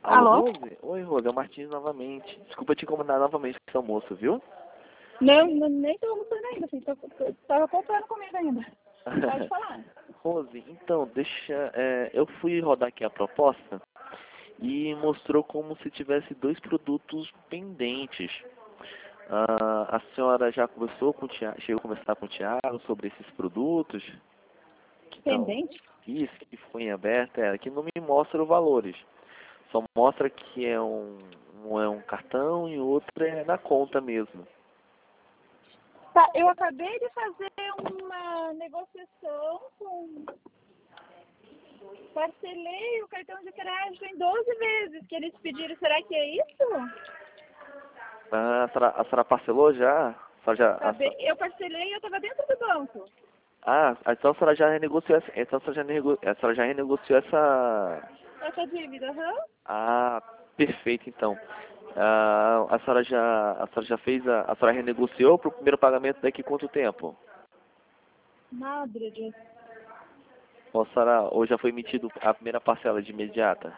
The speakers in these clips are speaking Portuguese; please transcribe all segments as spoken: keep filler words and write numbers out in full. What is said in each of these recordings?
Alô, Alô? Rose? Oi, Rose, é o Martins novamente. Desculpa te incomodar novamente com esse almoço, viu? Não, não nem tô almoçando ainda, assim, tô, tô, tava comprando comida ainda. Pode falar. Rose, então, deixa... é, eu fui rodar aqui a proposta e mostrou como se tivesse dois produtos pendentes. Ah, a senhora já conversou com o Thiago, chegou a conversar com o Thiago sobre esses produtos? Então, Pendente? isso que foi em aberto, é, que não me mostra os valores. Só mostra que é um, um é um cartão e o outro é na conta mesmo. Tá, eu acabei de fazer uma negociação com... Parcelei o cartão de crédito em doze vezes que eles pediram. Será que é isso? Ah, a senhora, a senhora parcelou já? A senhora já a Acabei, senhora- eu parcelei e eu tava dentro do banco. ah, então a senhora já renegociou essa, então a senhora já, nego, a senhora já renegociou essa... Essa dívida, aham. Ah, perfeito então. Ah, a senhora já, a senhora já fez, a, a senhora renegociou para o primeiro pagamento daqui quanto tempo? Madre. Ou, a senhora, ou já foi emitido a primeira parcela de imediata?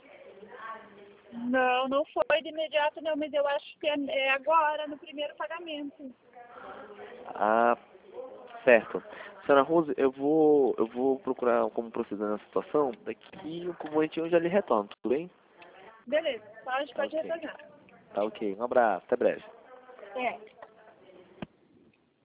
Não, não foi de imediato não, mas eu acho que é, é agora, no primeiro pagamento. Ah, certo. Senhora Rose, eu vou, eu vou procurar como proceder na situação. Daqui um momentinho eu já lhe retorno, tudo bem? Beleza, pode, Tá pode ok. retornar. Tá ok. Um abraço, até breve. É.